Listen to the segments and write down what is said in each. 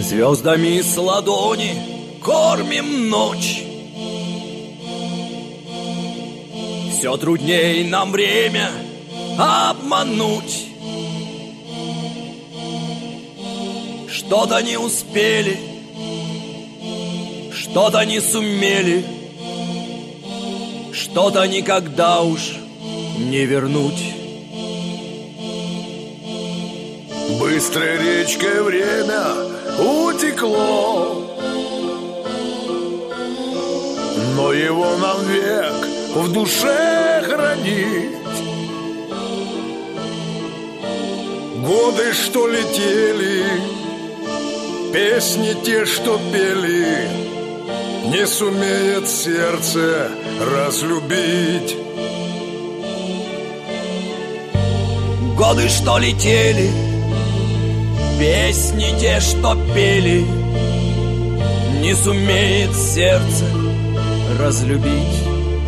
Звездами с ладони кормим ночь. Все трудней нам время обмануть. Что-то не успели, что-то не сумели, что-то никогда уж не вернуть. Быстрой речкой время утекло, но его нам век в душе хранить. Годы, что летели, песни те, что пели, не сумеет сердце разлюбить. Годы, что летели, песни те, что пели, не сумеет сердце разлюбить.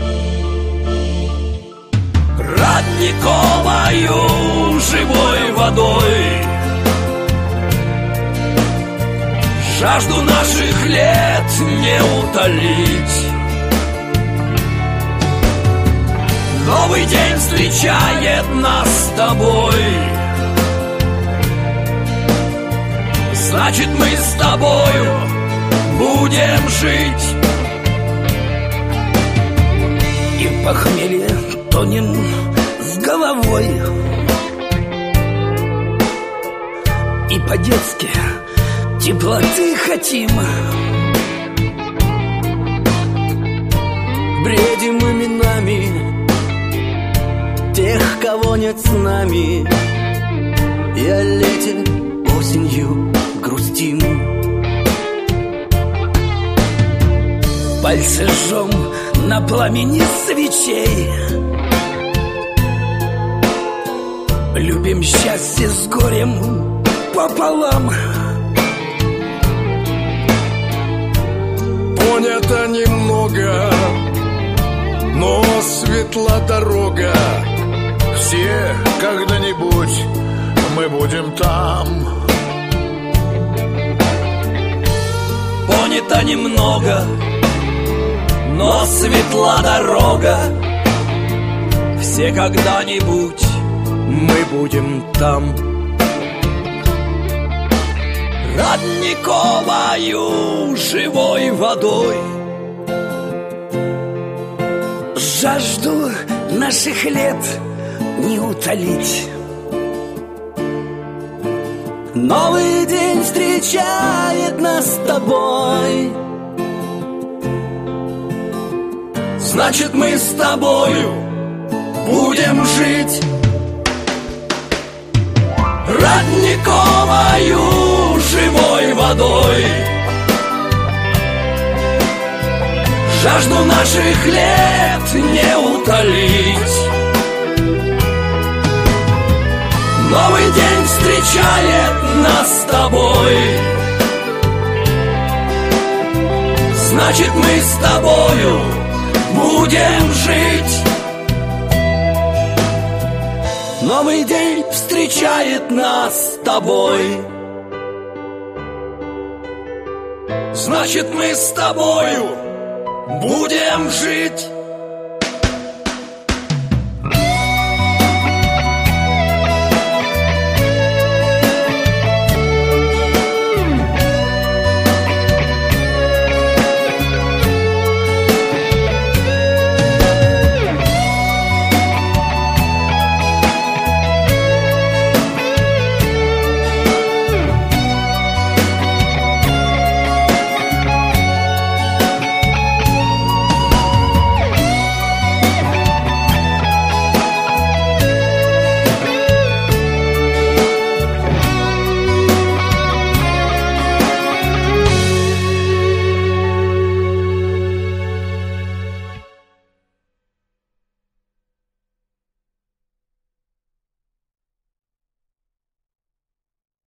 Родниковою живой водой жажду наших лет не утолить. Новый день встречает нас с тобой. Значит, мы с тобою будем жить. И в похмелье тонем с головой, и по-детски теплоты хотим. Бредим именами тех, кого нет с нами, и о лете осенью грустим. Пальцы жжем на пламени свечей, любим счастье с горем пополам. Понято немного, но светла дорога. Все когда-нибудь мы будем там. Понято немного, но светла дорога. Все когда-нибудь мы будем там. Родниковою живой водой жажду наших лет не утолить. Новый день встречает нас с тобой. Значит, мы с тобою будем жить. Родниковою живой водой жажду наших лет не утолить. Новый день встречает нас с тобой. Значит, мы с тобою будем жить. Новый день встречает нас с тобой. Значит, мы с тобою будем жить.